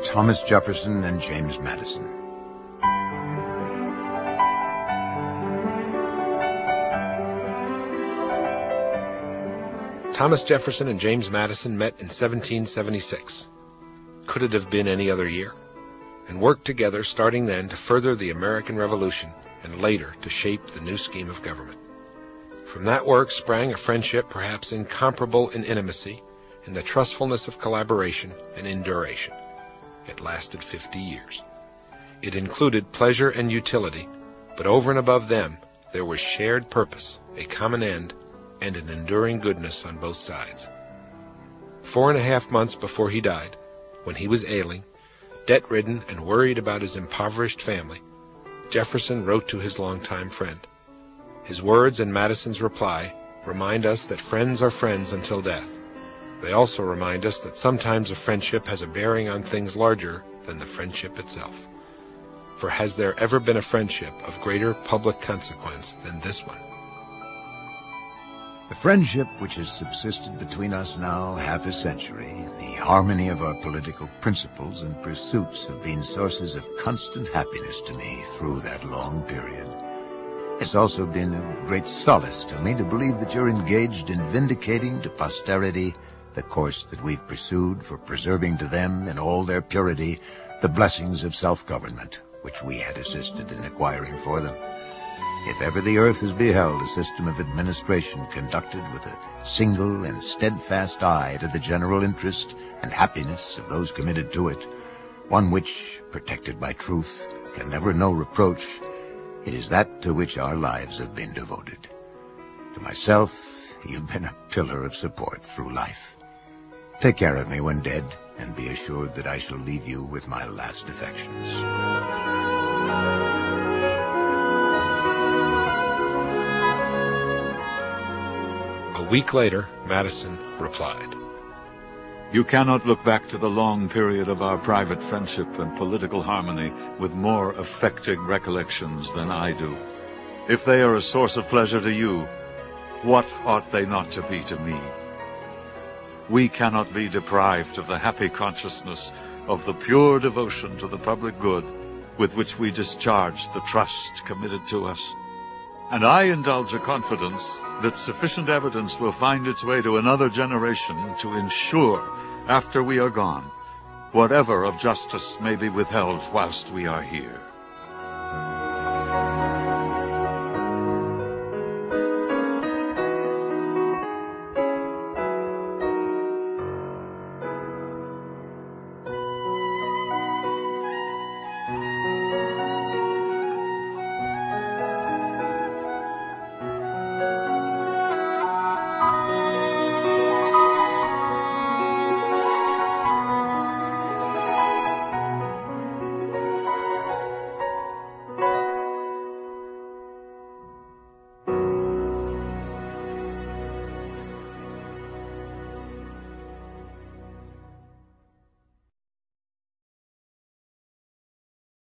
Thomas Jefferson and James Madison. Thomas Jefferson and James Madison met in 1776. Could it have been any other year? And worked together starting then to further the American Revolution and later to shape the new scheme of government. From that work sprang a friendship perhaps incomparable in intimacy, in the trustfulness of collaboration and in duration. It lasted 50 years. It included pleasure and utility, but over and above them there was shared purpose, a common end, and an enduring goodness on both sides. 4.5 months before he died, when he was ailing, debt-ridden and worried about his impoverished family, Jefferson wrote to his longtime friend. His words and Madison's reply remind us that friends are friends until death. They also remind us that sometimes a friendship has a bearing on things larger than the friendship itself. For has there ever been a friendship of greater public consequence than this one? The friendship which has subsisted between us now half a century, the harmony of our political principles and pursuits have been sources of constant happiness to me through that long period. It's also been a great solace to me to believe that you're engaged in vindicating to posterity the course that we've pursued for preserving to them in all their purity the blessings of self-government, which we had assisted in acquiring for them. If ever the earth has beheld a system of administration conducted with a single and steadfast eye to the general interest and happiness of those committed to it, one which, protected by truth, can never know reproach, it is that to which our lives have been devoted. To myself, you've been a pillar of support through life. Take care of me when dead, and be assured that I shall leave you with my last affections. A week later, Madison replied, You cannot look back to the long period of our private friendship and political harmony with more affecting recollections than I do. If they are a source of pleasure to you, what ought they not to be to me? We cannot be deprived of the happy consciousness of the pure devotion to the public good with which we discharge the trust committed to us. And I indulge a confidence that sufficient evidence will find its way to another generation to ensure, after we are gone, whatever of justice may be withheld whilst we are here.